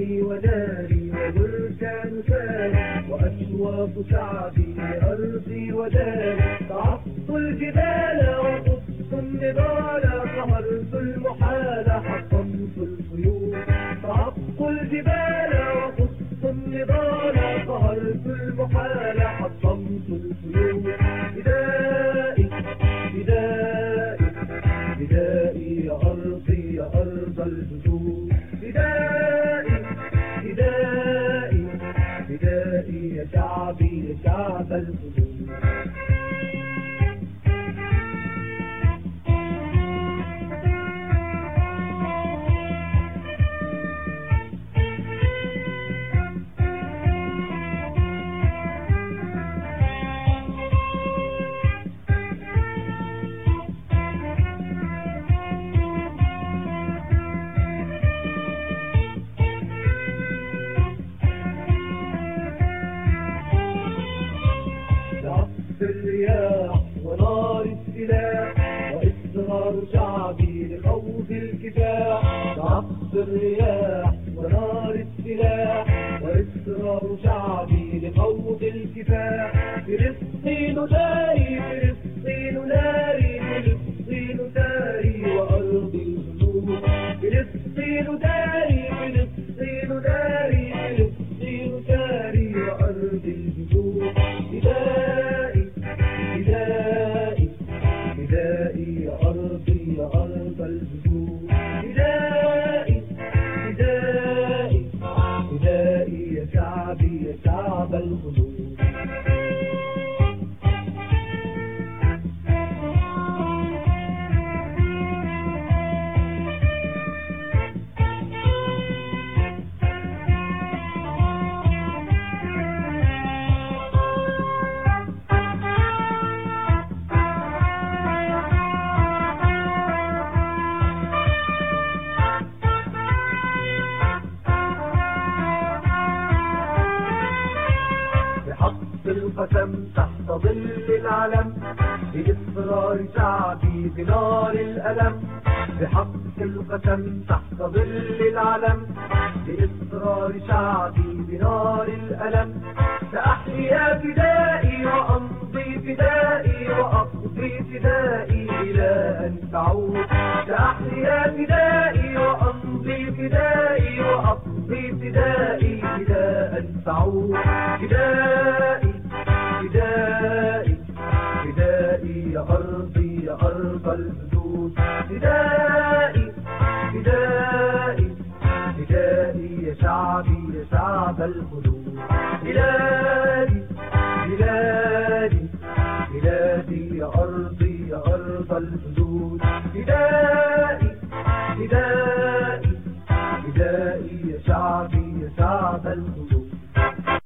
أهلي وناري وبركان ثاني وأشواق شعبي أرضي وداري. صعدت الجبال وقصت النضال قهرت المحال حطمت الخيول. صعدت الجبال وقصت النضال قهرت المحال حطمت الخيول. فدائي فدائي فدائي يا أرضي يا أرض الجدود. فدائي فدائي فدائي يا شعبي يا شعب الحدود. الرياح ونار السلاح وإصرار شعبي لخوض الكفاح. ضعف الرياح ونار السلاح وإصرار شعبي لخوض الكفاح. فلسطين داري فلسطين ناري فلسطين داري وأرضي الجنود. فلسطين داري فلسطين داري فلسطين داري وأرضي الجنود. فدائي فدائي فدائي يا أرضي يا أرض الجدود. فدائي فدائي فدائي يا شعبي يا شعب الحدود. القسم تحت ظل العلم بإصرار شعبي بنار الألم. بحق القسم تحت ظل العلم بإصرار شعبي بنار الألم. سأحيا فدائي وأمضي فدائي وأقضي فدائي إلى أن تعود. سأحيا فدائي وأمضي فدائي وأقضي فدائي إلى أن تعود. فدائي فدائي فدائي يا أرضي يا أرض الحدود. فدائي فدائي فدائي يا شعبي يا شعب الحدود. بلادي بلادي بلادي يا أرضي يا أرض الحدود. فدائي فدائي فدائي يا شعبي يا شعب الحدود.